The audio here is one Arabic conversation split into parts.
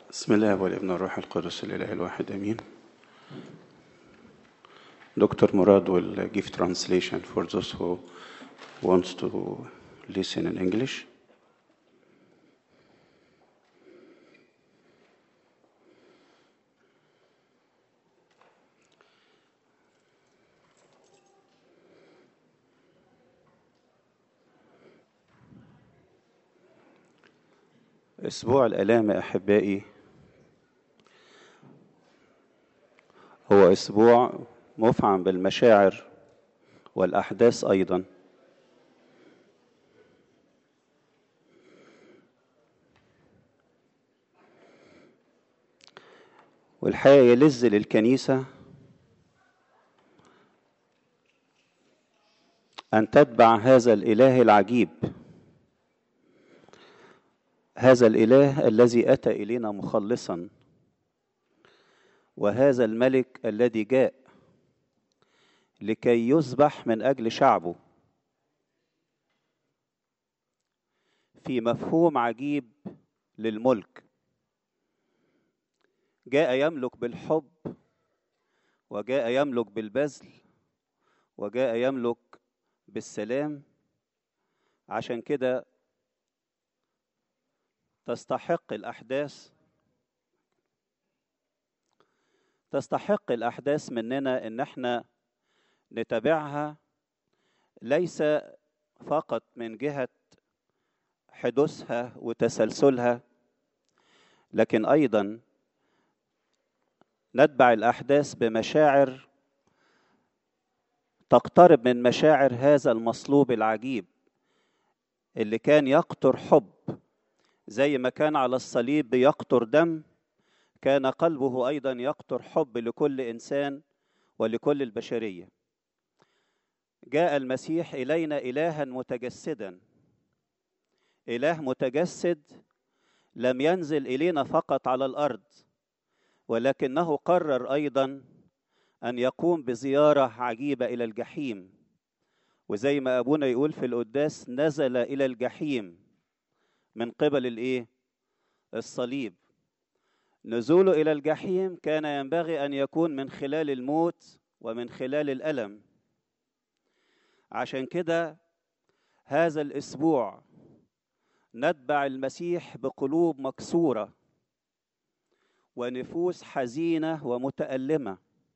بسم الله والابن والروح القدس الإله الواحد آمين. Dr. Murad will give translation for those who wants to listen in English. أسبوع الآلام أحبائي هو أسبوع مفعم بالمشاعر والأحداث أيضا. والحقيقة يلذ للكنيسة أن تتبع هذا الإله العجيب، هذا الإله الذي أتى إلينا مخلصا، وهذا الملك الذي جاء لكي يذبح من أجل شعبه في مفهوم عجيب للملك. جاء يملك بالحب، وجاء يملك بالبذل، وجاء يملك بالسلام. عشان كده تستحق الأحداث مننا إن احنا نتابعها، ليس فقط من جهة حدوثها وتسلسلها، لكن أيضا نتبع الأحداث بمشاعر تقترب من مشاعر هذا المصلوب العجيب اللي كان يقطر حب. زي ما كان على الصليب بيقطر دم، كان قلبه أيضا يقطر حب لكل إنسان ولكل البشرية. جاء المسيح إلينا إلها متجسدا، إله متجسد لم ينزل إلينا فقط على الأرض، ولكنه قرر أيضا أن يقوم بزيارة عجيبة إلى الجحيم. وزي ما أبونا يقول في القداس، نزل إلى الجحيم من قبل الصليب. نزوله إلى الجحيم كان ينبغي أن يكون من خلال الموت ومن خلال الألم. عشان كده هذا الأسبوع نتبع المسيح بقلوب مكسورة ونفوس حزينة ومتألمة،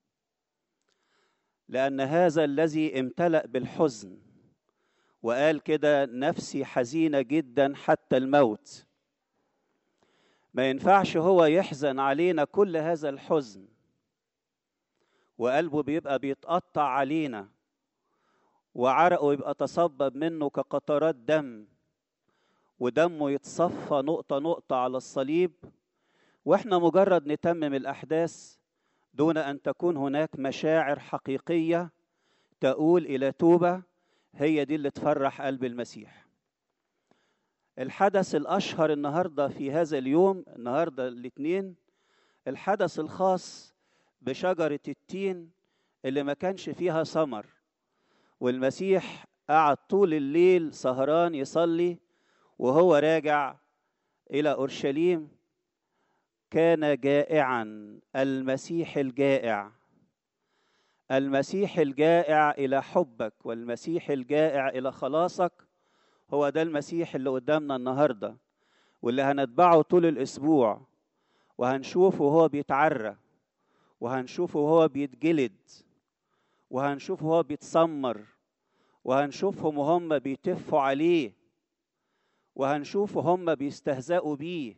لأن هذا الذي امتلأ بالحزن وقال كده: نفسي حزينة جدا حتى الموت. ما ينفعش هو يحزن علينا كل هذا الحزن وقلبه بيبقى بيتقطع علينا وعرقه يبقى تصبب منه كقطرات دم، ودمه يتصفى نقطة نقطة على الصليب، واحنا مجرد نتمم الأحداث دون أن تكون هناك مشاعر حقيقية تؤول إلى توبة. هي دي اللي تفرح قلب المسيح. الحدث الأشهر النهاردة في هذا اليوم، النهاردة الاثنين، الحدث الخاص بشجرة التين اللي ما كانش فيها ثمر، والمسيح قعد طول الليل سهران يصلي وهو راجع إلى أورشليم. كان جائعا، المسيح الجائع، المسيح الجائع إلى حبك، والمسيح الجائع إلى خلاصك. هو ده المسيح اللي قدامنا النهاردة، واللي هنتبعه طول الأسبوع، وهنشوفه وهو بيتعرى، وهنشوفه وهو بيتجلد، وهنشوفه وهو بيتسمر، وهنشوفهم وهم بيتفوا عليه، وهنشوفه هم بيستهزئوا بيه.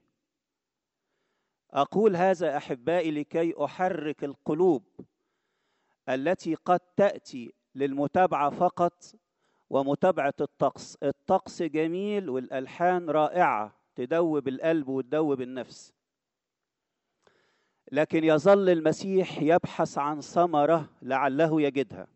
أقول هذا أحبائي لكي أحرك القلوب التي قد تأتي للمتابعة فقط ومتابعة الطقس. الطقس جميل والألحان رائعة تدوب القلب وتدوب النفس، لكن يظل المسيح يبحث عن ثمرة لعله يجدها.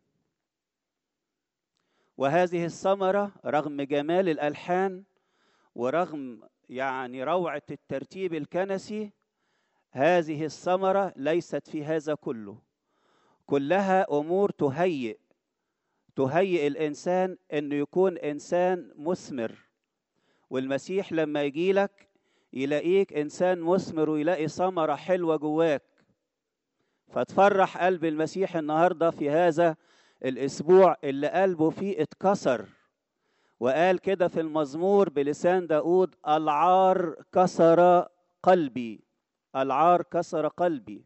وهذه الثمرة رغم جمال الألحان ورغم روعة الترتيب الكنسي، هذه الثمرة ليست في هذا كله. كلها أمور تهيئ الإنسان أنه يكون إنسان مثمر. والمسيح لما يجيلك يلاقيك إنسان مثمر ويلاقي ثمرة حلوة جواك. فتفرح قلب المسيح النهاردة في هذا الأسبوع اللي قلبه فيه اتكسر، وقال كده في المزمور بلسان داود: العار كسر قلبي، العار كسر قلبي.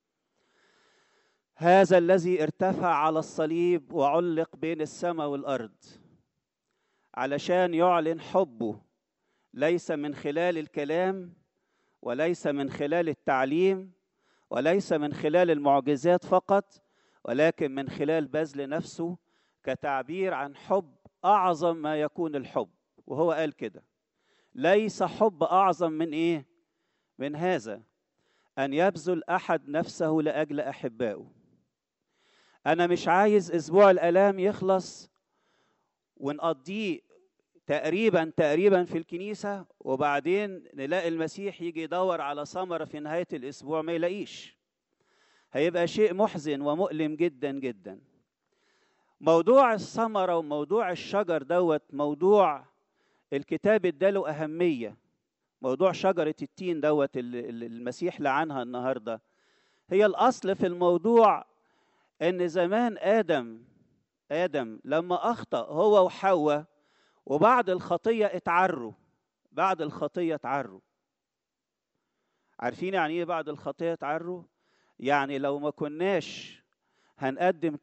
هذا الذي ارتفع على الصليب وعلق بين السماء والأرض علشان يعلن حبه، ليس من خلال الكلام، وليس من خلال التعليم، وليس من خلال المعجزات فقط، ولكن من خلال بذل نفسه كتعبير عن حب أعظم ما يكون الحب. وهو قال كده: ليس حب أعظم من إيه؟ من هذا، أن يبذل أحد نفسه لأجل أحبائه. أنا مش عايز أسبوع الآلام يخلص ونقضيه تقريبا في الكنيسة، وبعدين نلاقي المسيح يجي يدور على ثمرة في نهاية الأسبوع ما يلاقيش. هيبقى شيء محزن ومؤلم جدا جدا. موضوع الثمرة وموضوع الشجر دوت موضوع الكتاب اداله أهمية. موضوع شجرة التين دوت اللي المسيح لعنها النهاردة، هي الأصل في الموضوع إن زمان آدم لما أخطأ هو وحواء وبعد الخطية اتعروا. بعد الخطية اتعروا. عارفين يعني ايه بعد الخطية اتعروا؟ يعني لو ما كناش هنقدم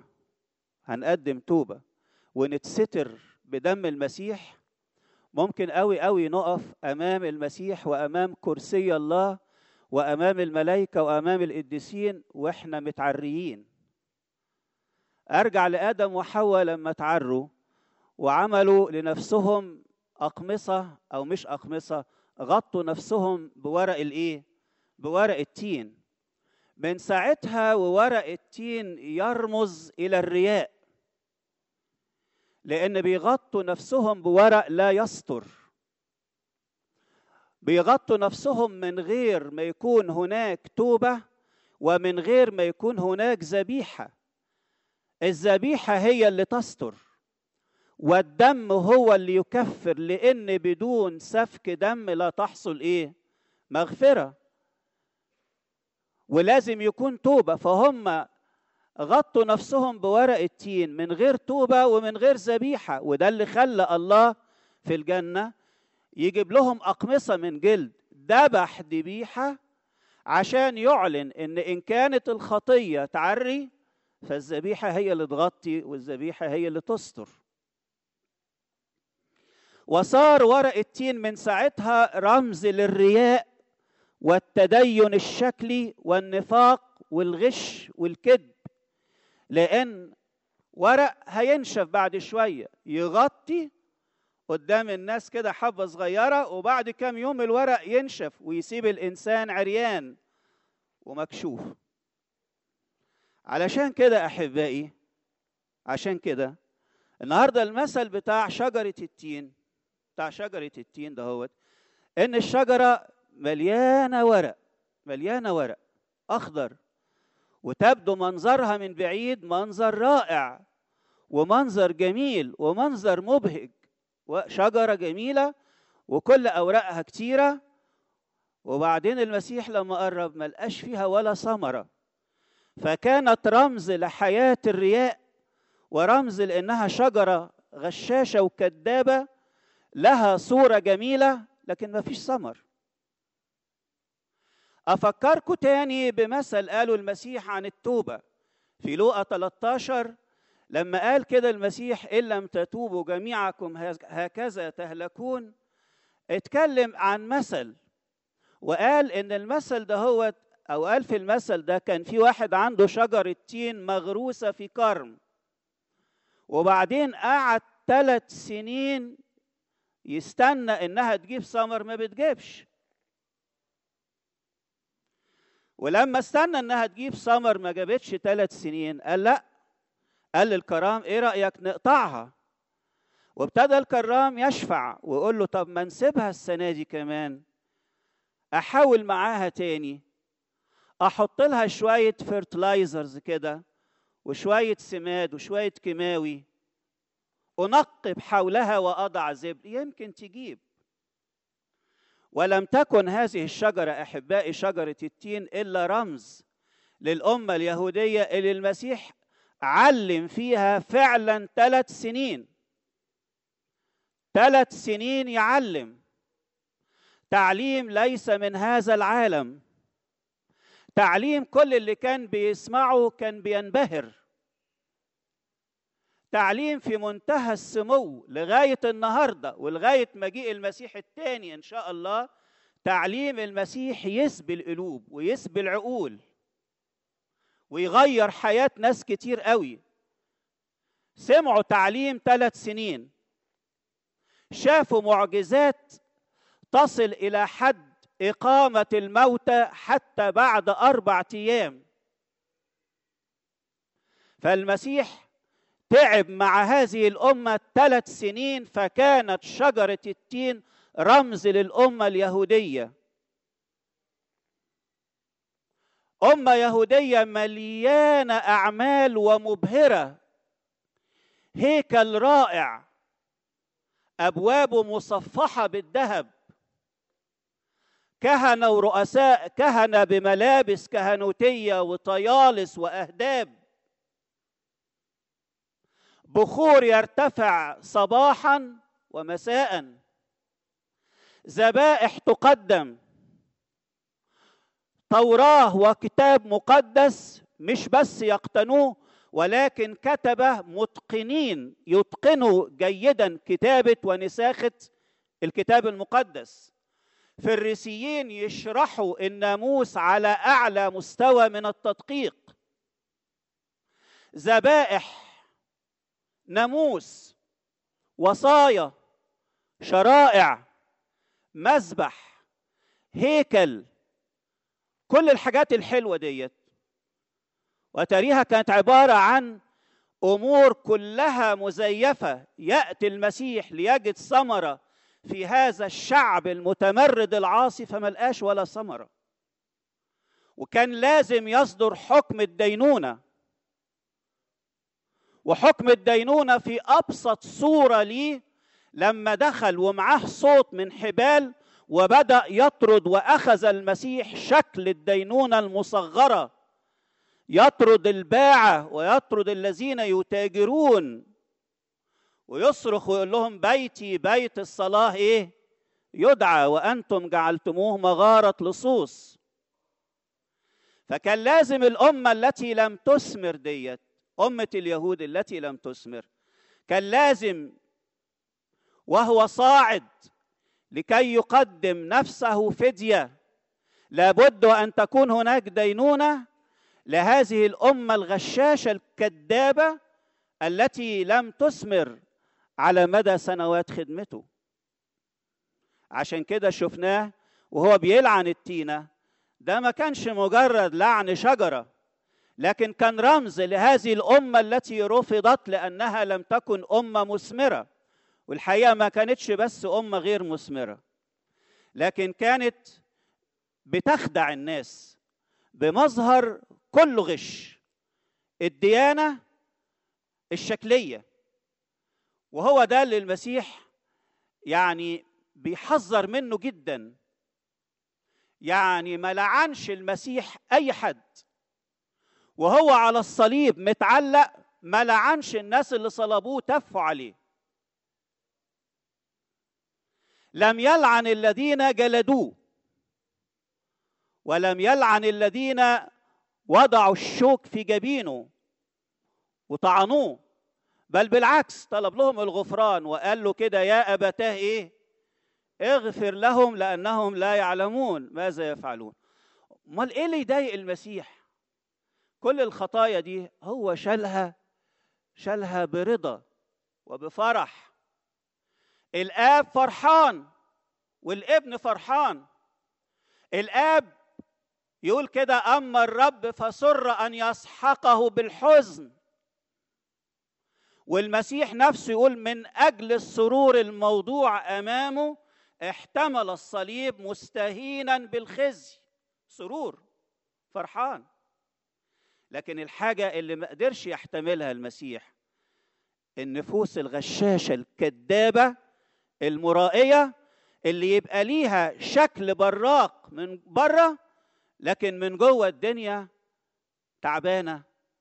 توبة ونتستر بدم المسيح، ممكن قوي نقف أمام المسيح وأمام كرسي الله وأمام الملائكة وأمام القديسين وإحنا متعريين. أرجع لآدم وحواء لما اتعروا وعملوا لنفسهم أقمصة أو مش أقمصة، غطوا نفسهم بورق الإيه؟ بورق التين. من ساعتها وورق التين يرمز إلى الرياء، لأن بيغطوا نفسهم بورق لا يستر، بيغطوا نفسهم من غير ما يكون هناك توبة ومن غير ما يكون هناك ذبيحة. الذبيحة هي اللي تستر، والدم هو اللي يكفر، لأن بدون سفك دم لا تحصل إيه؟ مغفرة. ولازم يكون توبة. فهم غطوا نفسهم بورق التين من غير توبة ومن غير ذبيحة، وده اللي خلى الله في الجنة يجيب لهم أقمصة من جلد، ذبح ذبيحة عشان يعلن إن كانت الخطية تعري فالذبيحة هي اللي تغطي والذبيحة هي اللي تستر. وصار ورق التين من ساعتها رمز للرياء والتدين الشكلي والنفاق والغش والكذب، لأن ورق هينشف بعد شوية، يغطي قدام الناس كده حبة صغيرة، وبعد كام يوم الورق ينشف ويسيب الإنسان عريان ومكشوف. علشان كده أحبائي، عشان كده النهاردة المثل بتاع شجرة التين دهوت، إن الشجرة مليانة ورق أخضر، وتبدو منظرها من بعيد منظر رائع ومنظر جميل ومنظر مبهج، وشجرة جميلة وكل أوراقها كتيرة. وبعدين المسيح لما قرب ما لقاش فيها ولا ثمرة، فكانت رمز لحياة الرياء ورمز لأنها شجرة غشاشة وكذابة، لها صورة جميلة لكن ما فيش ثمر. أفكركم تاني بمثل قاله المسيح عن التوبة في لوقا 13 لما قال كده المسيح: إن لم تتوبوا جميعكم هكذا تهلكون. اتكلم عن مثل وقال إن المثل ده هو، أو قال في المثل ده كان في واحد عنده شجرة تين مغروسة في كرم، وبعدين قعد 3 سنين يستنى إنها تجيب ثمر، ما بتجيبش. ولما استنى إنها تجيب ثمر ما جابتش 3 سنين، قال لأ، قال للكرام: إيه رأيك نقطعها؟ وابتدى الكرام يشفع ويقول له: طب ما نسيبها السنة دي كمان، أحاول معاها تاني، أحط لها شوية فيرتلايزرز كده وشوية سماد وشوية كيماوي، أنقب حولها وأضع زبد، يمكن تجيب. ولم تكن هذه الشجرة أحبائي شجرة التين إلا رمز للأمة اليهودية اللي المسيح علم فيها فعلا 3 سنين. 3 سنين يعلم تعليم ليس من هذا العالم، تعليم كل اللي كان بيسمعه كان بينبهر، تعليم في منتهى السمو لغاية النهاردة ولغاية مجيء المسيح الثاني إن شاء الله. تعليم المسيح يسبي القلوب ويسبي العقول ويغير حياة ناس كتير قوي. سمعوا تعليم 3 سنين، شافوا معجزات تصل إلى حد إقامة الموتى حتى بعد 4 أيام. فالمسيح تعب مع هذه الأمة 3 سنين، فكانت شجرة التين رمز للأمة اليهودية. أمة يهودية مليانة أعمال ومبهرة، هيكل رائع، أبوابه مصفحة بالذهب، كهنة ورؤساء كهنة بملابس كهنوتية وطيالس وأهداب، بخور يرتفع صباحا ومساء، ذبائح تقدم، توراة وكتاب مقدس مش بس يقتنوه ولكن كتبة متقنين يتقنوا جيدا كتابة ونساخة الكتاب المقدس. فريسيين يشرحوا الناموس على أعلى مستوى من التدقيق، ذبائح، ناموس، وصايا، شرائع، مذبح، هيكل، كل الحاجات الحلوة ديت. وتاريها كانت عبارة عن أمور كلها مزيفة. يأتي المسيح ليجد ثمرة في هذا الشعب المتمرد العاصي فملقاش ولا ثمرة، وكان لازم يصدر حكم الدينونة. وحكم الدينونة في أبسط صورة ليه لما دخل ومعاه صوت من حبال وبدأ يطرد، وأخذ المسيح شكل الدينونة المصغرة، يطرد الباعة ويطرد الذين يتاجرون، ويصرخ ويقول لهم بيتي بيت الصلاة إيه؟ يدعى وأنتم جعلتموه مغارة لصوص. فكان لازم الأمة التي لم تثمر ديت، أمة اليهود التي لم تثمر، كان لازم وهو صاعد لكي يقدم نفسه فدية لابد أن تكون هناك دينونة لهذه الأمة الغشاشة الكذابة التي لم تثمر على مدى سنوات خدمته. عشان كده شفناه وهو بيلعن التينة، ده ما كانش مجرد لعن شجرة، لكن كان رمز لهذه الأمة التي رفضت لأنها لم تكن أمة مثمرة. والحقيقة ما كانتش بس أمة غير مثمرة، لكن كانت بتخدع الناس بمظهر كله غش، الديانة الشكلية. وهو ده اللي المسيح يعني بيحذر منه جدا. يعني ما لعنش المسيح أي حد وهو على الصليب متعلق، ما لعنش الناس اللي صلبوه تفوا عليه، لم يلعن الذين جلدوه، ولم يلعن الذين وضعوا الشوك في جبينه وطعنوه، بل بالعكس طلب لهم الغفران وقال له كده يا أبتاه إيه؟ اغفر لهم لأنهم لا يعلمون ماذا يفعلون. امال إيه اللي يضايق المسيح؟ كل الخطايا دي هو شالها برضا وبفرح. الآب فرحان والابن فرحان. الآب يقول كده أما الرب فسر أن يسحقه بالحزن، والمسيح نفسه يقول من أجل السرور الموضوع أمامه احتمل الصليب مستهينا بالخزي. سرور، فرحان. لكن الحاجة اللي ما قدرش يحتملها المسيح، النفوس الغشاشة الكذابة المرائية اللي يبقى ليها شكل براق من بره، لكن من جوه الدنيا تعبانه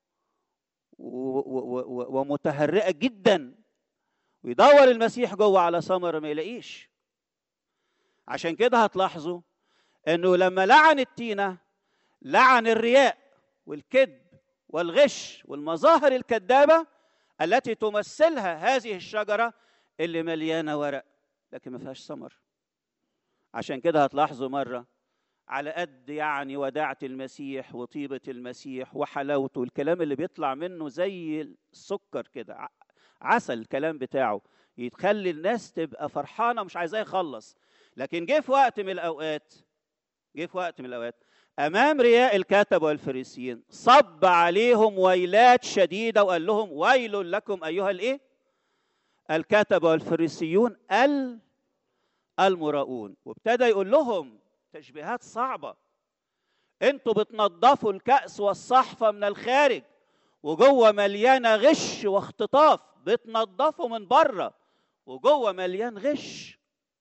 ومتهرئه جدا، ويدور المسيح جوه على ثمر ما يلاقيش. عشان كده هتلاحظوا انه لما لعن التينه لعن الرياء والكذب والغش والمظاهر الكذابه التي تمثلها هذه الشجره اللي مليانه ورق لكن ما فيهاش ثمر. عشان كده هتلاحظوا مره على قد يعني وداعة المسيح وطيبة المسيح وحلاوته، الكلام اللي بيطلع منه زي السكر كده، عسل الكلام بتاعه، يتخلي الناس تبقى فرحانة مش عايزاه يخلص. لكن جه في وقت من الأوقات أمام رياء الكتبة والفريسيين صب عليهم ويلات شديدة وقال لهم ويل لكم أيها الكتبة والفريسيون المراؤون. وابتدى يقول لهم تشبيهات صعبة، انتوا بتنظفوا الكأس والصحفة من الخارج وجوه مليانة غش واختطاف، بتنظفوا من بره وجوه مليان غش.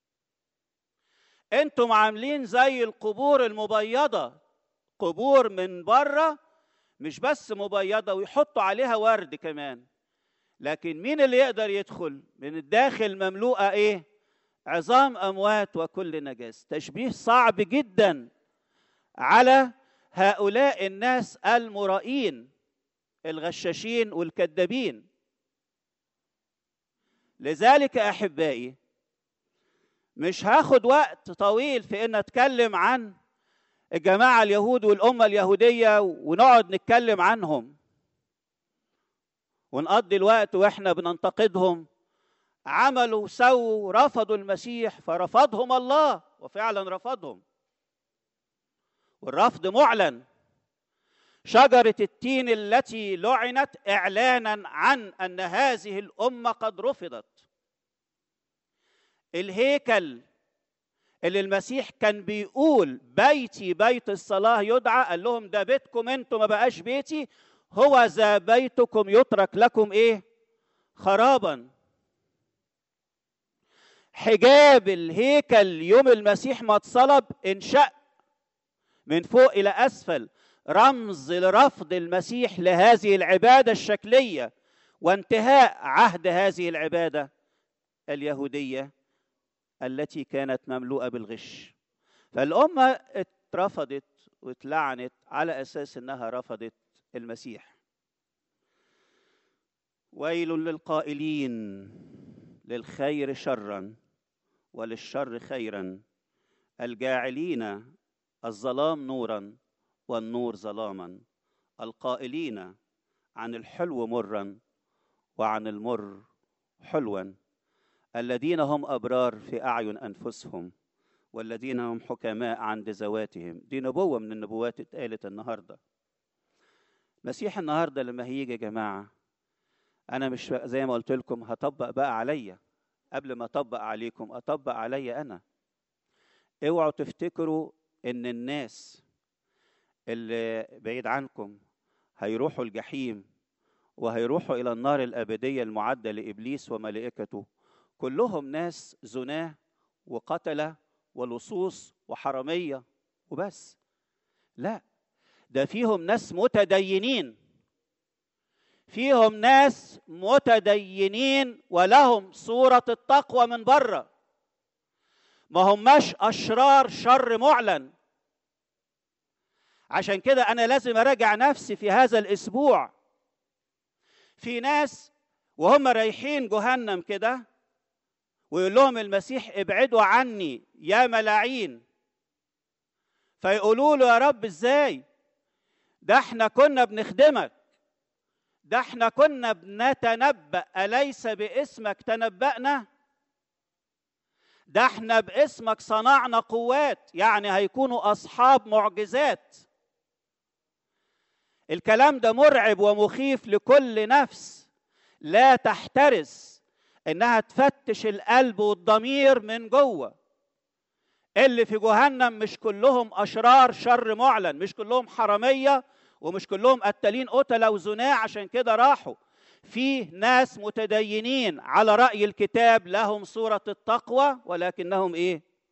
انتم عاملين زي القبور المبيضة، قبور من بره مش بس مبيضة ويحطوا عليها ورد كمان، لكن مين اللي يقدر يدخل؟ من الداخل مملوءة ايه؟ عظام أموات وكل نجاسة. تشبيه صعب جدا على هؤلاء الناس المرائين الغشاشين والكذابين. لذلك أحبائي مش هاخد وقت طويل في أن أتكلم عن الجماعة اليهود والأمة اليهودية ونقعد نتكلم عنهم ونقضي الوقت وإحنا بننتقدهم. عملوا سووا رفضوا المسيح فرفضهم الله، وفعلا رفضهم، والرفض معلن. شجرة التين التي لعنت إعلانا عن أن هذه الأمة قد رفضت. الهيكل اللي المسيح كان بيقول بيتي بيت الصلاة يدعى، قال لهم ده بيتكم انتم ما بقاش بيتي، هو ذا بيتكم يترك لكم ايه؟ خرابا. حجاب الهيكل يوم المسيح ما اتصلب انشق من فوق إلى أسفل، رمز لرفض المسيح لهذه العبادة الشكلية وانتهاء عهد هذه العبادة اليهودية التي كانت مملوءة بالغش. فالأمة اترفضت واتلعنت على أساس أنها رفضت المسيح. ويل للقائلين للخير شرا وللشر خيرا، الجاعلين الظلام نورا والنور ظلاما، القائلين عن الحلو مرا وعن المر حلوا، الذين هم أبرار في أعين أنفسهم والذين هم حكماء عند ذواتهم. دي نبوة من النبوات اتقالت النهاردة. مسيح النهاردة لما هيجي يا جماعة، أنا مش زي ما قلت لكم هطبق بقى عليا، قبل ما أطبق عليكم أطبق عليا أنا. اوعوا تفتكروا إن الناس اللي بعيد عنكم هيروحوا الجحيم وهيروحوا إلى النار الأبدية المعدة لإبليس وملائكته كلهم ناس زناه وقتلة ولصوص وحرامية وبس. لا، ده فيهم ناس متدينين، فيهم ناس متدينين ولهم صورة التقوى من بره، ما هماش أشرار شر معلن. عشان كده أنا لازم أراجع نفسي في هذا الأسبوع. في ناس وهم رايحين جهنم كده ويقول لهم المسيح ابعدوا عني يا ملاعين، فيقولوا له يا رب ازاي؟ ده احنا كنا بنخدمك، ده احنا كنا بنتنبأ، أليس باسمك تنبأنا؟ ده احنا باسمك صنعنا قوات، يعني هيكونوا أصحاب معجزات. الكلام ده مرعب ومخيف لكل نفس لا تحترس إنها تفتش القلب والضمير من جوه. اللي في جهنم مش كلهم أشرار شر معلن، مش كلهم حرامية ومش كلهم قتالين قتلة وزناة عشان كده راحوا. في ناس متدينين على رأي الكتاب لهم صورة التقوى ولكنهم إيه؟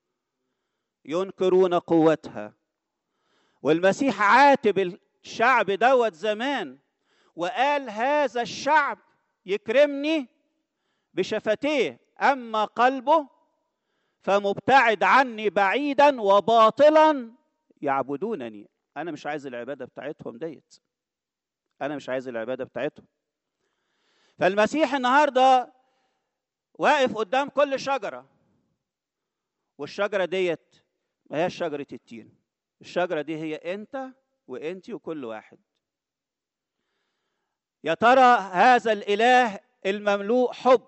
ينكرون قوتها. والمسيح عاتب الشعب دوت زمان وقال هذا الشعب يكرمني بشفتيه، أما قلبه فمبتعد عني بعيدا وباطلا يعبدونني. أنا مش عايز العبادة بتاعتهم ديت، أنا مش عايز العبادة بتاعتهم. فالمسيح النهاردة واقف قدام كل شجرة، والشجرة ديت ما هي شجرة التين، الشجرة دي هي أنت وأنتي وكل واحد. يا ترى هذا الإله المملوء حب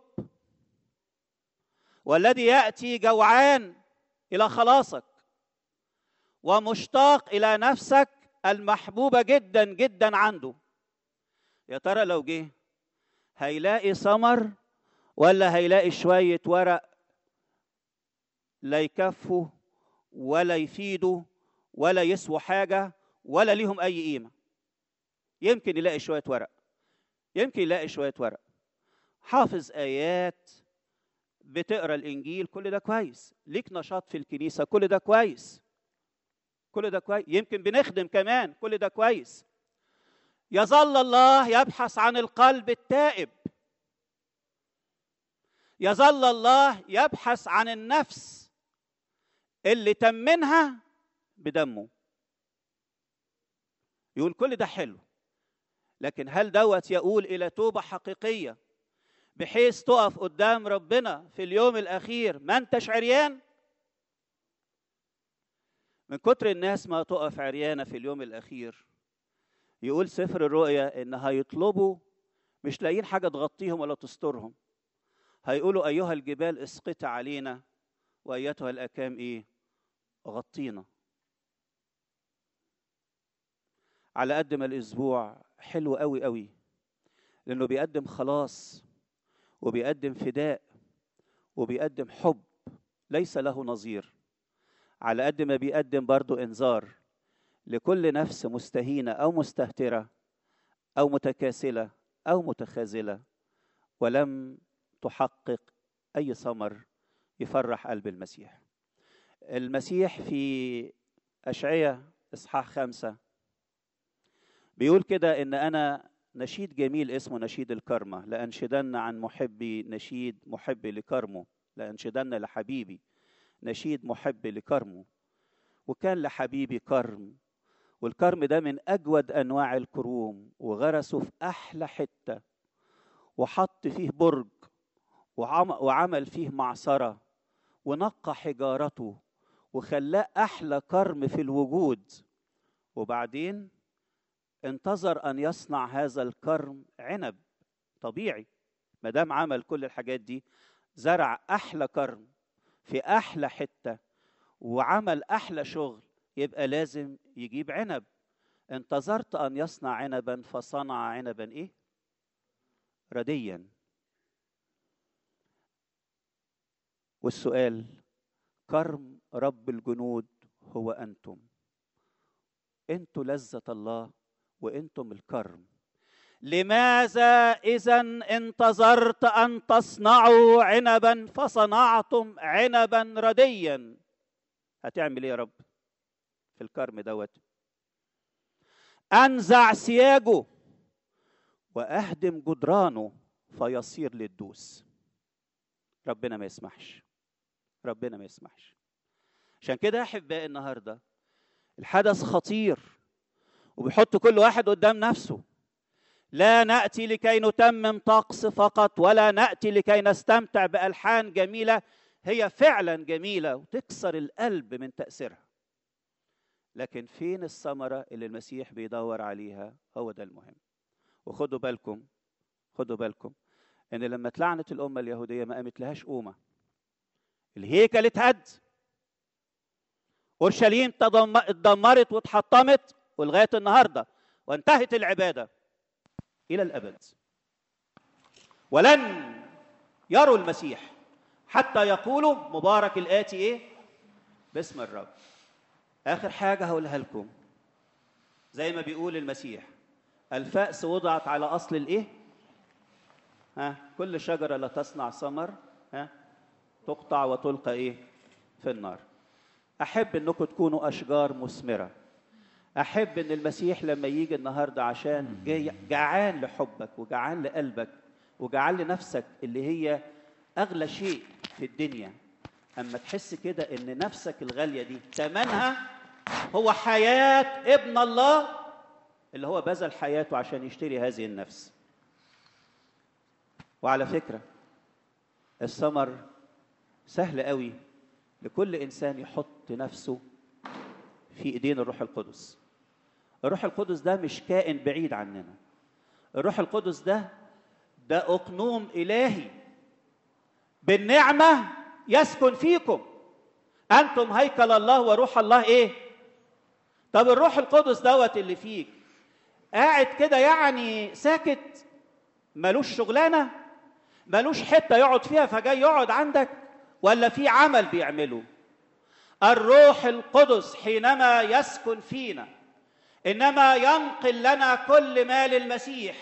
والذي يأتي جوعان إلى خلاصك ومشتاق إلى نفسك المحبوبة جدا جدا عنده، يا ترى لو جه هيلاقي ثمر ولا هيلاقي شوية ورق لا يكفوا ولا يفيدوا ولا يسووا حاجة ولا ليهم أي قيمة؟ يمكن يلاقي شوية ورق، يمكن يلاقي شوية ورق. حافظ آيات، بتقرأ الإنجيل، كل ده كويس. ليك نشاط في الكنيسة، كل ده كويس، كل ده كويس. يمكن بنخدم كمان، كل ده كويس. يظل الله يبحث عن القلب التائب، يظل الله يبحث عن النفس اللي تمنها بدمه. يقول كل ده حلو، لكن هل دوت يقول إلى توبة حقيقية بحيث تقف قدام ربنا في اليوم الأخير ما انتش عريان؟ من كتر الناس ما تقف عريانة في اليوم الأخير، يقول سفر الرؤيا إن هيطلبوا مش لاقيين حاجة تغطيهم ولا تسترهم. هيقولوا أيها الجبال اسقط علينا وأيتها الأكام إيه؟ غطينا. على قد ما الأسبوع حلو قوي قوي، لأنه بيقدم خلاص وبيقدم فداء وبيقدم حب ليس له نظير، على قد ما بيقدم برضو إنذار لكل نفس مستهينة أو مستهترة أو متكاسلة أو متخاذلة ولم تحقق أي ثمر يفرح قلب المسيح. المسيح في أشعياء إصحاح 5 بيقول كده إن أنا نشيد جميل اسمه نشيد الكرمة، لأنشدن عن محبي نشيد محبي لكرمه، لأنشدن لحبيبي نشيد محبي لكرمه. وكان لحبيبي كرم، والكرم ده من أجود أنواع الكروم، وغرسه في أحلى حتة وحط فيه برج وعمل فيه معصرة ونقى حجارته وخلاه أحلى كرم في الوجود. وبعدين انتظر أن يصنع هذا الكرم عنب طبيعي. ما دام عمل كل الحاجات دي، زرع أحلى كرم في أحلى حتة وعمل أحلى شغل، يبقى لازم يجيب عنب. انتظرت أن يصنع عنبا فصنع عنبا إيه؟ رديا. والسؤال: كرم رب الجنود هو أنتم، أنتم لذة الله وأنتم الكرم. لماذا إذن انتظرت أن تصنعوا عنبا فصنعتم عنبا رديا؟ هتعمل إيه يا رب في الكرم دوت؟ أنزع سياجه وأهدم جدرانه فيصير للدوس. ربنا ما يسمحش، ربنا ما يسمحش. عشان كده يا أحبائي النهاردة الحدث خطير وبيحط كل واحد قدام نفسه. لا نأتي لكي نتمم طقس فقط، ولا نأتي لكي نستمتع بألحان جميلة هي فعلا جميلة وتكسر القلب من تأثيرها، لكن فين الثمرة اللي المسيح بيدور عليها؟ هو ده المهم. وخدوا بالكم، خدوا بالكم ان لما اتلعنت الأمة اليهودية ما قامت لهاش قومة. الهيكل اتهد، أورشليم اتدمرت واتحطمت، ولغاية النهاردة وانتهت العبادة إلى الأبد. ولن يروا المسيح حتى يقولوا مبارك الآتي إيه؟ باسم الرب. آخر حاجة هقولها لكم، زي ما بيقول المسيح: الفأس وضعت على أصل الإيه؟ كل شجرة لا تصنع ثمر تقطع وتلقى إيه؟ في النار. أحب أنكم تكونوا أشجار مثمرة. أحب أن المسيح لما يجي النهاردة عشان جعان لحبك وجعان لقلبك وجعان لنفسك اللي هي أغلى شيء في الدنيا، أما تحس كده أن نفسك الغالية دي ثمنها هو حياة ابن الله اللي هو بذل حياته عشان يشتري هذه النفس. وعلى فكرة الثمر سهل قوي لكل إنسان يحط نفسه في إيدين الروح القدس. الروح القدس ده مش كائن بعيد عننا. الروح القدس ده أقنوم إلهي بالنعمة يسكن فيكم، أنتم هيكل الله وروح الله إيه؟ طب الروح القدس دوت اللي فيك قاعد كده يعني ساكت، ملوش شغلانة، ملوش حتة يقعد فيها فجاي يقعد عندك، ولا في عمل بيعمله؟ الروح القدس حينما يسكن فينا إنما ينقل لنا كل ما للمسيح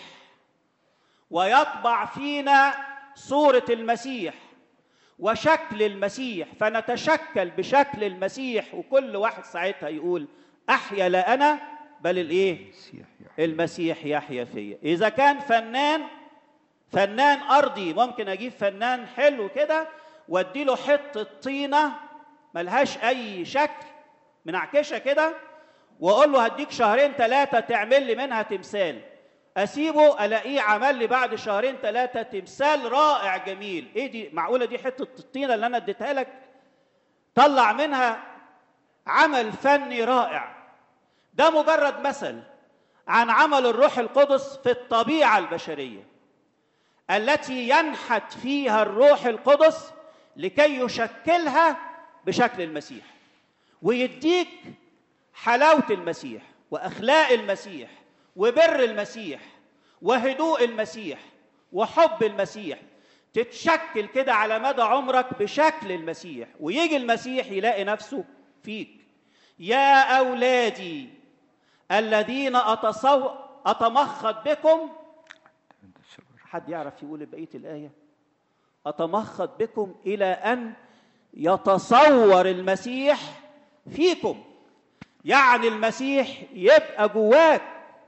ويطبع فينا صورة المسيح وشكل المسيح، فنتشكل بشكل المسيح، وكل واحد ساعتها يقول أحيا لا أنا بل الإيه؟ المسيح يحيا فيا. إذا كان فنان أرضي ممكن أجيب فنان حلو كده وأديله حتة طينة ملهاش أي شكل منعكشة كده وأقول له هديك 2-3 تعمل لي منها تمثال، أسيبه ألاقيه عمل لي بعد 2-3 تمثال رائع جميل. إيه دي؟ معقولة دي حتة الطينة اللي أنا اديتها لك طلع منها عمل فني رائع؟ ده مجرد مثل عن عمل الروح القدس في الطبيعة البشرية التي ينحت فيها الروح القدس لكي يشكلها بشكل المسيح ويديك حلاوة المسيح وأخلاق المسيح وبر المسيح وهدوء المسيح وحب المسيح، تتشكل كده على مدى عمرك بشكل المسيح، ويجي المسيح يلاقي نفسه فيك. يا أولادي الذين أتمخض بكم، حد يعرف يقول بقية الآية؟ أتمخض بكم إلى أن يتصور المسيح فيكم، يعني المسيح يبقى جواك،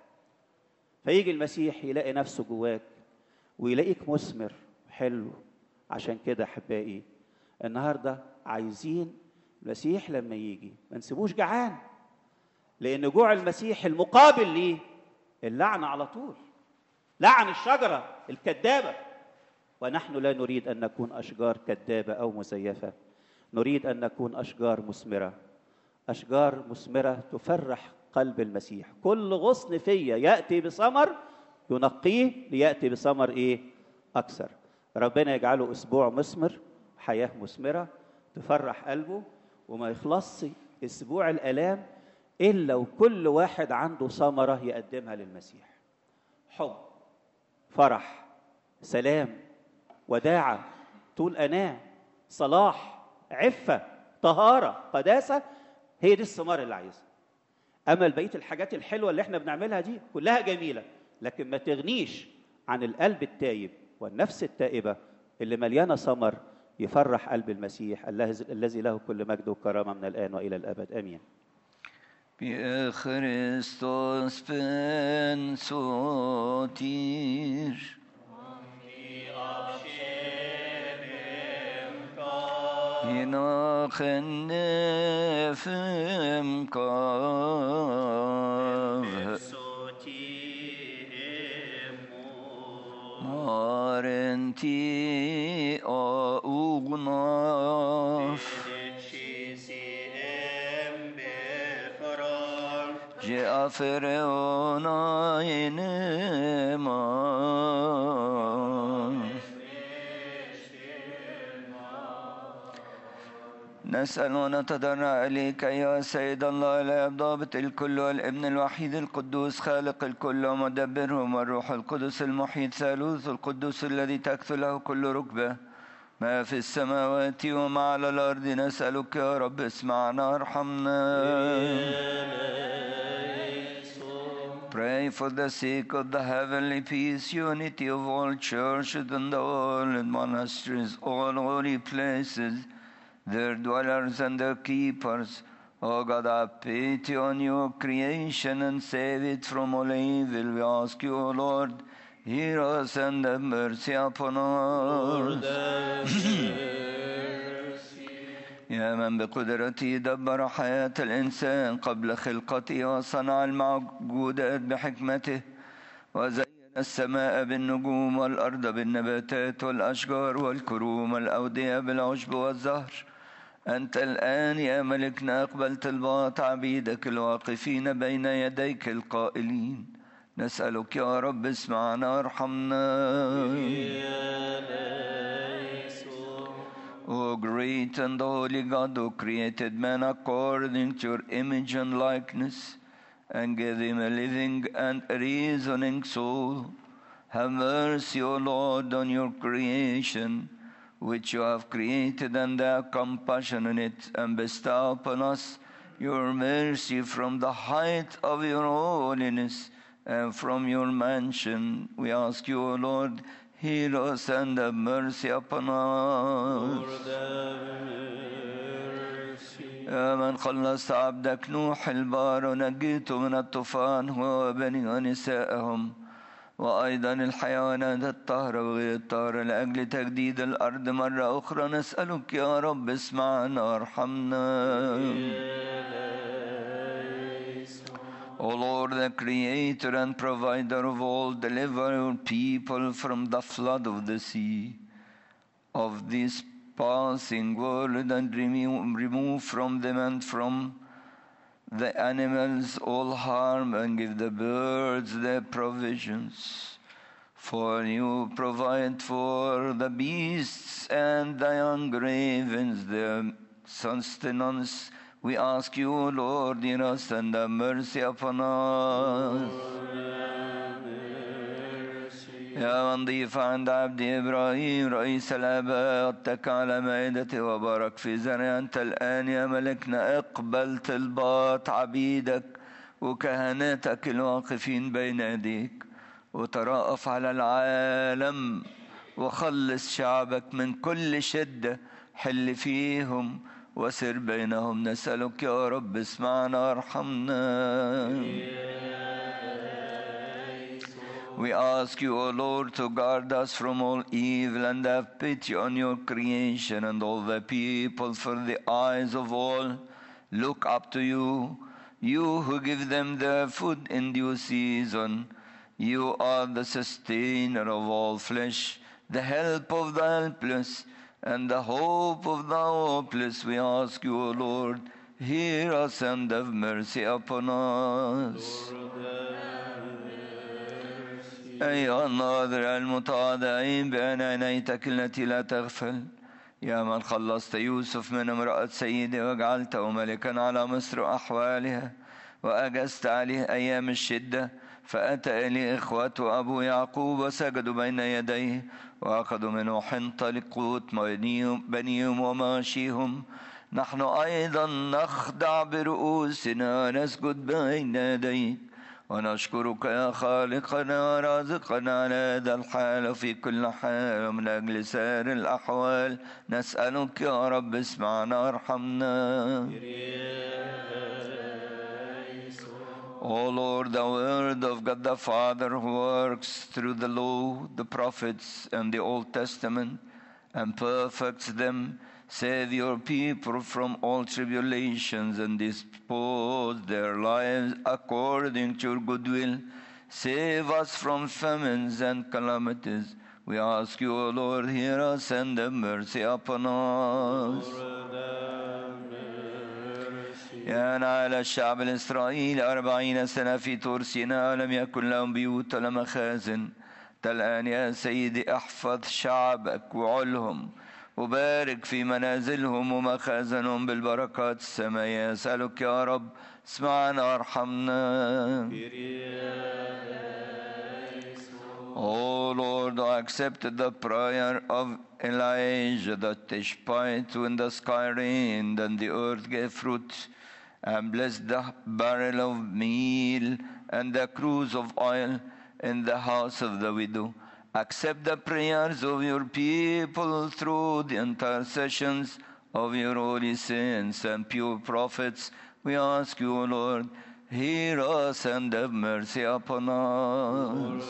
فيجي المسيح يلاقي نفسه جواك ويلاقيك مثمر حلو. عشان كده أحبائي النهاردة عايزين المسيح لما يجي ما نسيبوش جعان، لأن جوع المسيح المقابل ليه اللعنة على طول، لعن الشجرة الكذابة. ونحن لا نريد أن نكون أشجار كذابة أو مزيفة، نريد أن نكون أشجار مثمرة، أشجار مثمرة تفرح قلب المسيح. كل غصن فيا يأتي بثمر ينقيه ليأتي بثمر إيه؟ أكثر. ربنا يجعله أسبوع مثمر، حياة مثمرة تفرح قلبه، وما يخلصش أسبوع الآلام إلا وكل واحد عنده ثمرة يقدمها للمسيح: حب، فرح، سلام، وداعة، طول أناة، صلاح، عفة، طهارة، قداسة. هي دي الثمار اللي عايزها. أما بقية الحاجات الحلوة اللي احنا بنعملها دي كلها جميلة، لكن ما تغنيش عن القلب التائب والنفس التائبة اللي مليانة ثمر يفرح قلب المسيح الذي له كل مجد وكرامة من الآن وإلى الأبد. آمين. بخريستوس بن سوتير هنا خنفم كاف مارنتي أغناف جاء فرعون إنما نسأل ونتضرع إليك أيها السيد الله لا ضابط الكل والابن الوحيد القدوس خالق الكل ومدبرهم والروح القدس المحيي الثالوث القدوس الذي تكثر له كل ركبة ما في السماوات وما على الأرض. نسألك يا رب اسمعنا ارحمنا. Pray for the sake of the heavenly peace, unity of all churches and all monasteries, all holy places, their dwellers and their keepers. O God, have pity on your creation and save it from all evil. We ask you, O Lord, hear us and have mercy upon us. يا من بقدرته دبر حياة الإنسان قبل خلقته وصنع الموجودات بحكمته وزين السماء بالنجوم والأرض بالنباتات والأشجار والكروم والأودية بالعشب والزهر. أنت الآن يا ملكنا أقبلت الباط عبيدك الواقفين بين يديك القائلين نسألك يا رب اسمعنا ارحمنا. O great and holy God, who created man according to your image and likeness, and gave him a living and a reasoning soul, have mercy, O Lord, on your creation, which you have created, and have compassion on it, and bestow upon us your mercy from the height of your holiness, and from your mansion. We ask you, O Lord, heal us and have mercy upon us. يا من خلصت عبدك نوح البار ونجيته من الطوفان هو وبني ونسائهم وأيضا الحيوانات الطاهرة وغير الطاهرة لأجل تجديد الأرض مرة أخرى نسألك يا رب اسمعنا وارحمنا. O Lord, the creator and provider of all, deliver your people from the flood of the sea, of this passing world, and remove from them and from the animals all harm, and give the birds their provisions. For you provide for the beasts and the young ravens their sustenance. We ask you, O Lord, hear us and have mercy upon us. يا من ضيف عند عبد إبراهيم رئيس الآباء اتكى على مائدته وبارك في زرع. أنت الآن يا ملكنا اقبلت الباط عبيدك وكهناتك الواقفين بين يديك وترأف على العالم وخلص شعبك من كل شدة حل فيهم وسر بينهم. نسألك يا رب اسمعنا وارحمنا. We ask you, O Lord, to guard us from all evil and have pity on your creation and all the people, for the eyes of all look up to you, you who give them their food in due season. You are the sustainer of all flesh, the help of the helpless, and the hope of the hopeless. We ask you, O Lord, hear us and have mercy upon us. أيها الناظر المتواضعين بأن عنايتك التي لا تغفل، يا من خلصت يوسف من امرأة سيده وجعلته ملكا على مصر وأحوالها وأجزت عليه أيام الشدة، فأتى إليه إخوته أبو يعقوب وسجدوا بين يديه وأخذوا منه حنطة لقوت بنيهم وماشيهم. نحن أيضا نخضع برؤوسنا ونسجد بين يديك ونشكرك يا خالقنا ورازقنا على هذا الحال وفي كل حال ومن أجل سائر الأحوال. نسألك يا رب اسمعنا وارحمنا. O Lord, the word of God the Father who works through the law, the prophets, and the Old Testament, and perfects them, save your people from all tribulations and dispose their lives according to your goodwill. Save us from famines and calamities. We ask you, O Lord, hear us and have mercy upon us. يا على الشعب الإسرائيلي 40 سنة في طور سيناء ولم يكن لهم بيوت ولا مخازن. الآن يا سيدي احفظ شعبك وعلهم وبارك في منازلهم ومخازنهم بالبركات السماوية. أسألك يا رب اسمعنا وارحمنا. O Lord, who accepted the prayer of Elijah that Tishbite when the sky rained and the earth gave fruit, and blessed the barrel of meal and the cruse of oil in the house of the widow. Accept the prayers of your people through the intercessions of your holy saints and pure prophets, we ask you, O Lord, hear us and have mercy upon us.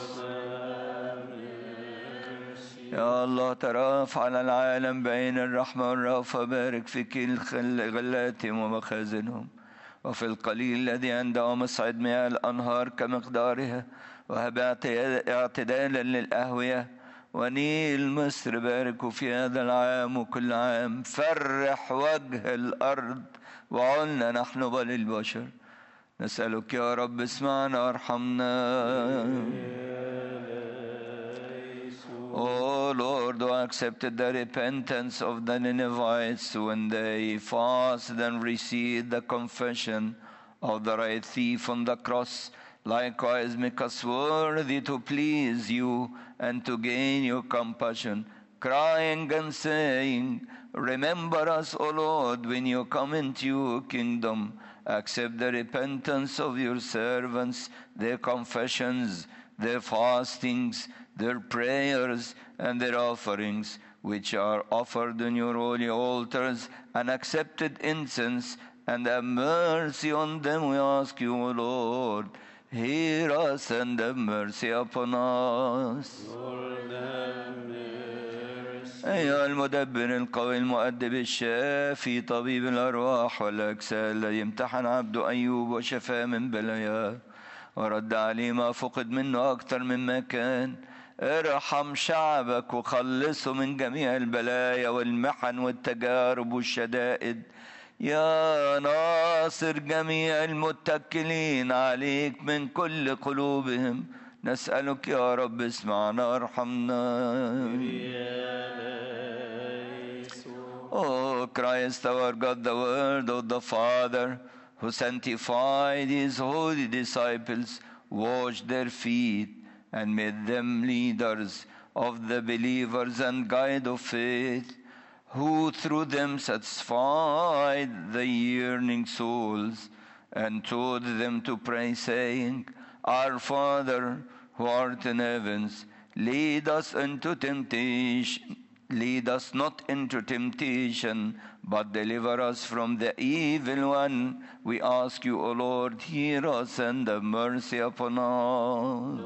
يا الله تراف على العالم بعين الرحمة والرأفة، بارك في كل غلاتهم ومخازنهم، وفي القليل الذي عندهم اصعد مياه الأنهار كمقدارها، وهب اعتدالا للأهوية، ونيل مصر بارك في هذا العام وكل عام، فرح وجه الأرض وعلنا نحن بل البشر. نسألك يا رب اسمعنا وارحمنا. O Lord, who accepted the repentance of the Ninevites when they fasted and received the confession of the right thief on the cross, likewise make us worthy to please you and to gain your compassion, crying and saying, remember us, O Lord, when you come into your kingdom. Accept the repentance of your servants, their confessions, their fastings, their prayers, and their offerings, which are offered on your holy altars, and accepted incense, and have mercy on them, we ask you, O Lord. Hear us and have mercy upon us. أيها المدبر القوي المؤدب الشافي طبيب الأرواح والأجساد، الذي امتحن عبده أيوب وشفاه من بلاياه ورد عليه ما فقد منه أكثر مما كان، ارحم شعبك وخلصه من جميع البلايا والمحن والتجارب والشدائد، يا ناصر جميع المتكلين عليك من كل قلوبهم. نسألك يا رب اسمعنا وارحمنا. O Christ our God, the Word of the Father, who sanctified his holy disciples, washed their feet, and made them leaders of the believers and guide of faith, who through them satisfied the yearning souls, and taught them to pray, saying, Our Father, who art in heavens, lead us not into temptation, but deliver us from the evil one. We ask you, O Lord, hear us and have mercy upon us.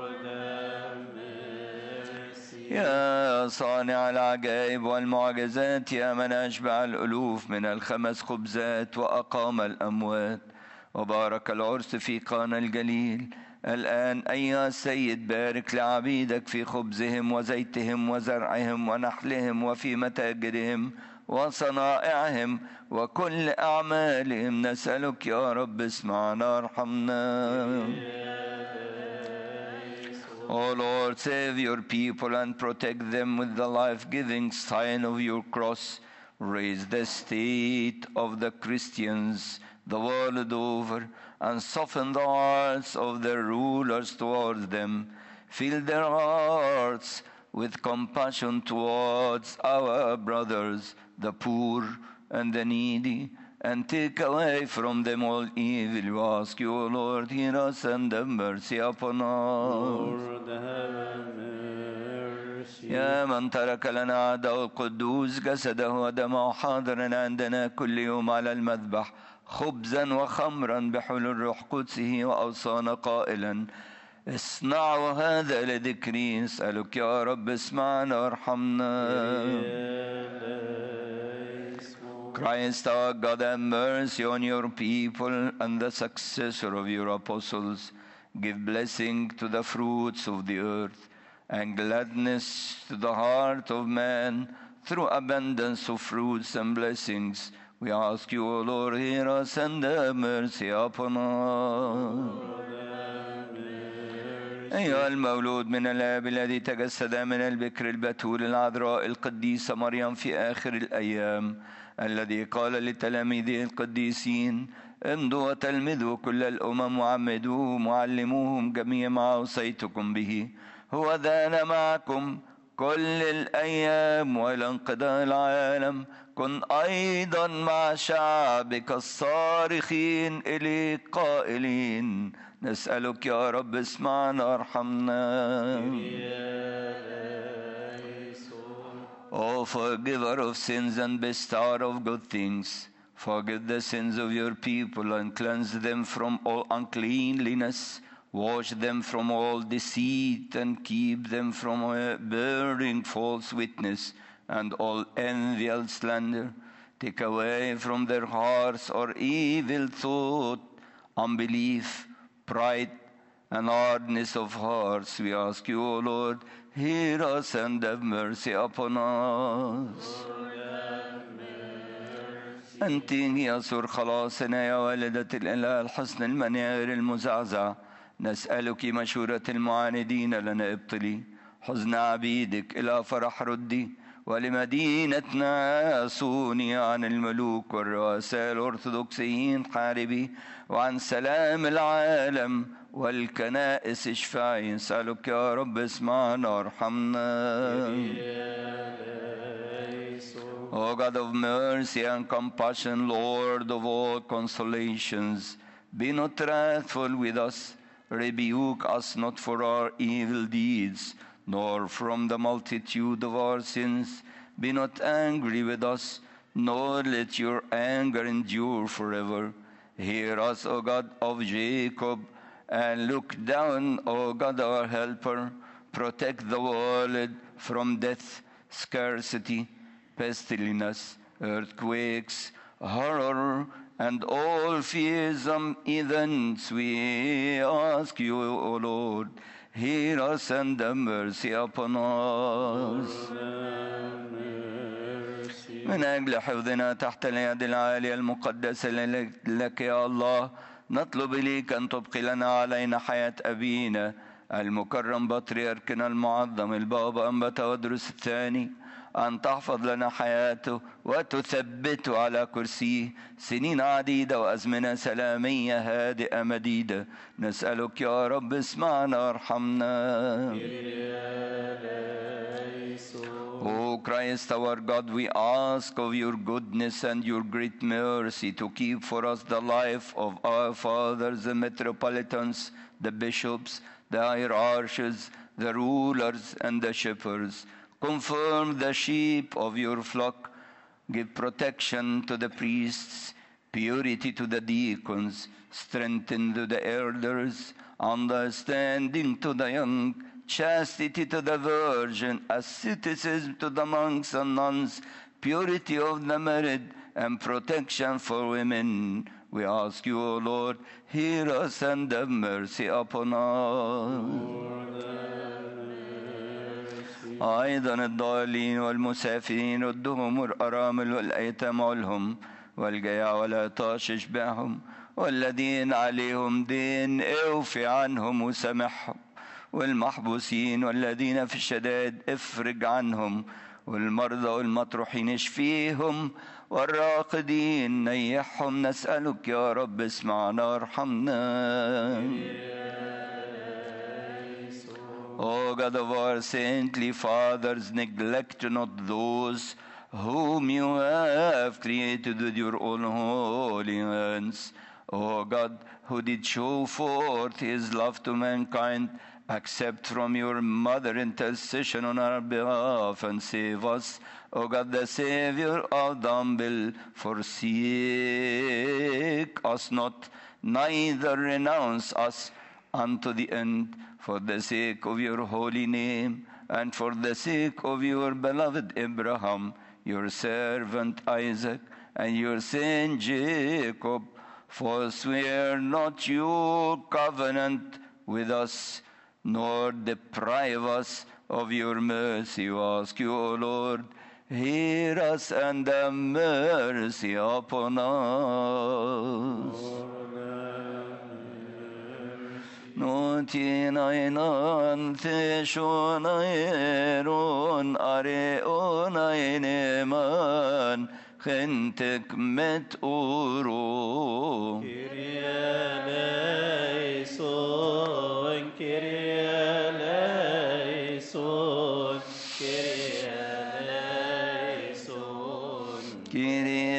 يا صانع العجائب والمعجزات، يا من أشبع الألوف من الخمس خبزات وأقام الأموات وبارك العرس في قانا الجليل، الآن أيها السيد بارك لعبيدك في خبزهم وزيتهم وزرعهم ونحلهم وفي متاجرهم وصنائعهم وكل أعمالهم. نسألك يا رب اسمعنا وارحمنا. O Lord, save your people and protect them with the life-giving sign of your cross. Raise the state of the Christians the world over, and soften the hearts of their rulers towards them. Fill their hearts with compassion towards our brothers, the poor and the needy, and take away from them all evil. We ask you, O Lord, hear us and have mercy upon us. Lord, have mercy. يا من ترك لنا عهده القدوس جسده ودمه حاضرا عندنا كل يوم على المذبح خبزا وخمرا بحلول الروح قدسه، وأوصانا قائلا اصنعوا هذا لذكري. نسألك يا رب اسمعنا وارحمنا. Christ our God, have mercy on your people and the successor of your apostles. Give blessing to the fruits of the earth and gladness to the heart of man through abundance of fruits and blessings. We ask you, O Lord, hear us and have mercy upon us. أيها المولود من الآب الذي تجسد من البكر البتول العذراء القديسة مريم في آخر الأيام، الذي قال لتلاميذه القديسين امضوا وتلمذوا كل الأمم وعمدوهم وعلموهم جميع ما أوصيتكم به، هو ذا أنا معكم كل الأيام وإلى انقضاء العالم. كن أيضا مع شعبك الصارخين إليك قائلين نسألك يا رب اسمعنا وارحمنا. O forgiver of sins and bestower of good things, forgive the sins of your people and cleanse them from all uncleanliness. Wash them from all deceit and keep them from bearing false witness and all envy and slander. Take away from their hearts or evil thought, unbelief, pride, and hardness of hearts. We ask you, O Lord, hear us and have mercy upon us. أنت يسر خلاصنا يا والدة الإله الحسن المنير المزعزع. نسألك مشورة المعاندين لنا ابطلي، حزن عبيدك إلى فرح ردي، ولمدينتنا صوني عن الملوك والرؤساء الأرثوذكسيين حاربي، وعن سلام العالم والكنائس اشفعي. نسألك يا رب اسمعنا وارحمنا. O God of mercy and compassion, Lord of all consolations, be not wrathful with us, rebuke us not for our evil deeds, nor from the multitude of our sins. Be not angry with us, nor let your anger endure forever. Hear us, O God of Jacob, and look down, O God our helper. Protect the world from death, scarcity, pestilence, earthquakes, horror, and all fearsome events. We ask you, O Lord, hear us and have mercy upon us. من أجل حفظنا تحت اليد العالية المقدسة لك يا الله، نطلب إليك أن تبقي لنا علينا حياة أبينا المكرم بطريركنا المعظم البابا أنبا تودرس الثاني، أن تحفظ لنا حياته وتثبته على كرسيه سنين عديدة وأزمنة سلامية هادئة مديدة. نسألك يا رب اسمعنا وارحمنا. O Christ our God, we ask of your goodness and your great mercy to keep for us the life of our fathers, the metropolitans, the bishops, the hierarchs, the rulers, and the shepherds. Confirm the sheep of your flock. Give protection to the priests, purity to the deacons, strength to the elders, understanding to the young, chastity to the virgin, asceticism to the monks and nuns, purity of the married, and protection for women. We ask you, O Lord, hear us and have mercy upon us. أيضا الضالين والمسافرين ردهم والأرامل والأيتام علهم، والجياع والعطاش اشبعهم، والذين عليهم دين اوفي عنهم وسامحهم، والمحبوسين والذين في الشدائد افرج عنهم، والمرضى والمطروحين اشفيهم، والراقدين نيحهم. نسألك يا رب اسمعنا وارحمنا. O God of our saintly fathers, neglect not those whom you have created with your own holy hands. O God, who did show forth his love to mankind, accept from your mother intercession on our behalf and save us. O God, the Savior of the humble, forsake us not, neither renounce us unto the end, for the sake of your holy name, and for the sake of your beloved Abraham, your servant Isaac, and your son Jacob. Forswear not your covenant with us, nor deprive us of your mercy. We ask you, O Lord, hear us and have mercy upon us. Nutinainen theshonaeron areonaineman gentek met uro. Kyrie eleison, Kyrie eleison, Kyrie eleison. Kyrie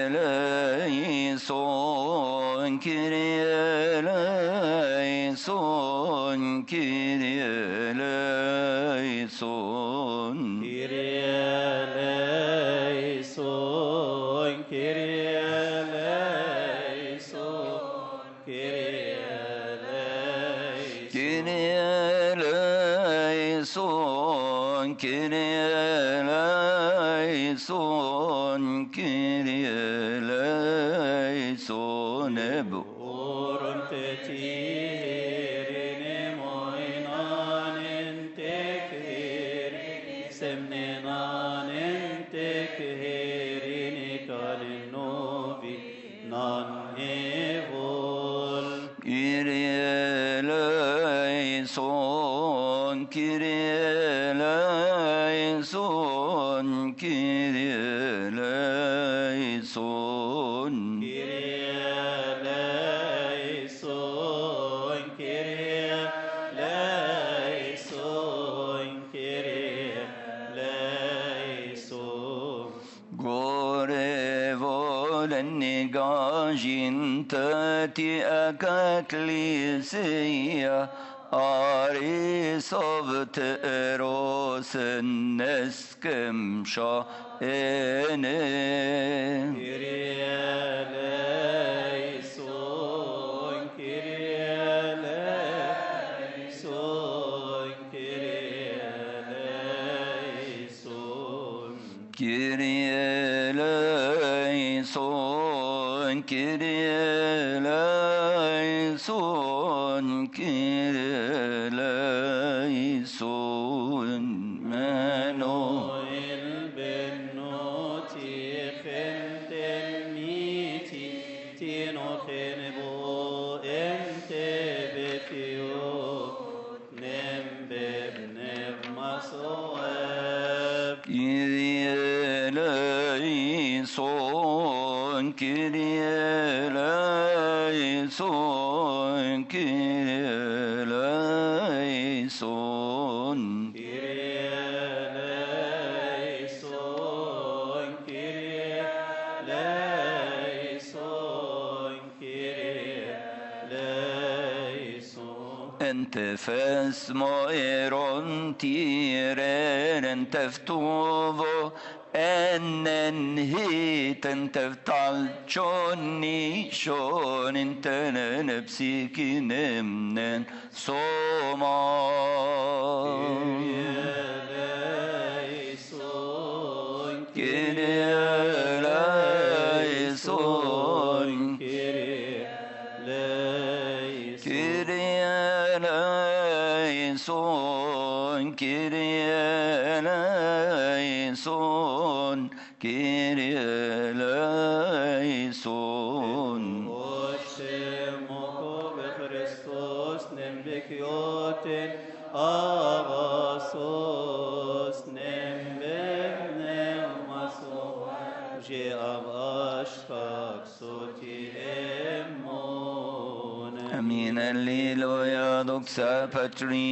eleison, Kyrie eleison, Kyrie eleison. Kyrie eleison, Kyrie eleison, Kyrie eleison, Ebu. Tati akatlisya arisov teros neskem sha ene. Kyrie eleison, Kyrie eleison, Kyrie eleison, Kyrie eleison, Kyrie eleison, Kyrie eleison, Manuel benoti fentel miti tino fenebo ente betio nembe nemasoeb. Kyrie eleison, Kyrie eleison, Kyrie eleison, Kyrie eleison, Kyrie eleison, Kyrie eleison. Ente fesmo eron tiren teftuvo enen hiten teftal choni shon intenen psikinemnen soma. Kyrie eleison, Kyrie eleison, Kyrie eleison, Kyrie eleison, Kyrie eleison, Kyrie eleison. Oshtemoko b'Christos nembekyoten avasos nembek maso je'av ashfak soti emon. Amin. Alleluia. Doxa Patri.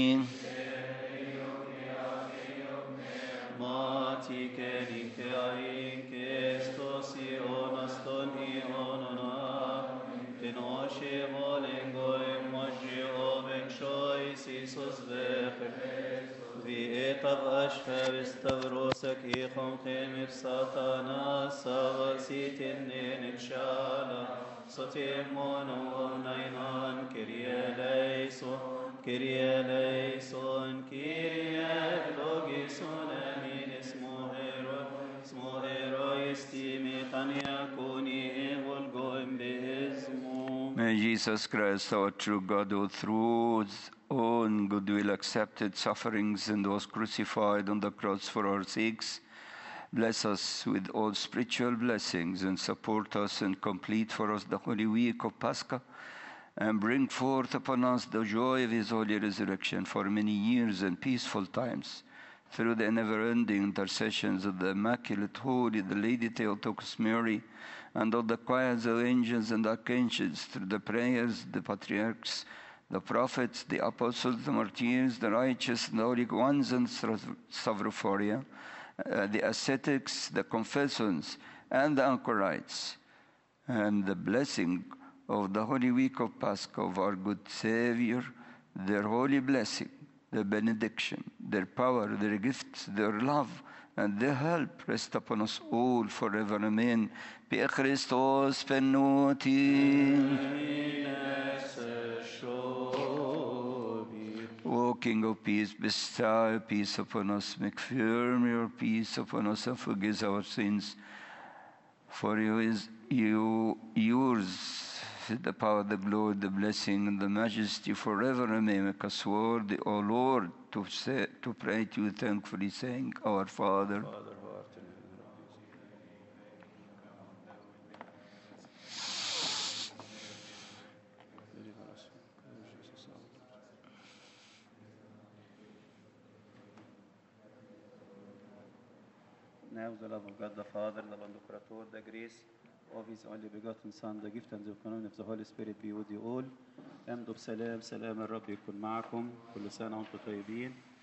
Mati kenike ain kestos ionas ton ionona tenoshe volengo emoji oven shois Isus vecher vi etav ashfa vistavrosak ichom chemif satana savasitin nenikshana sotemono nainan Kyrie eleison, Kyrie eleison, Kyrie logison amin ismo estimi tania kuni volgoim beizmo. May Jesus Christ, our true God, who through his own goodwill accepted sufferings and was crucified on the cross for our sakes, bless us with all spiritual blessings and support us and complete for us the Holy Week of Pascha, and bring forth upon us the joy of his holy resurrection for many years and peaceful times, through the never-ending intercessions of the Immaculate Holy, the Lady Theotokos Mary, and of the choirs of angels and archangels, through the prayers, the patriarchs, the prophets, the apostles, the martyrs, the righteous, the holy ones, and Stavrophoria, the ascetics, the confessors, and the anchorites, and the blessing of the Holy Week of Pascha of our good Savior, their holy blessing, their benediction, their power, their gifts, their love, and their help rest upon us all forever. Amen. Pe Christos penuti. O King of peace, bestow peace upon us, make firm your peace upon us, and forgive our sins. For yours is the power, the glory, the blessing, and the majesty forever. Amen. Make us worthy, O Lord, to pray to you thankfully, saying, Our Father. Now the love of God the Father, the bond of Creator, the grace of His only begotten Son, the gift and the communion of the Holy Spirit be with you all. امضوا بسلام، سلام الرب يكون معكم. كل سنة وانتم طيبين.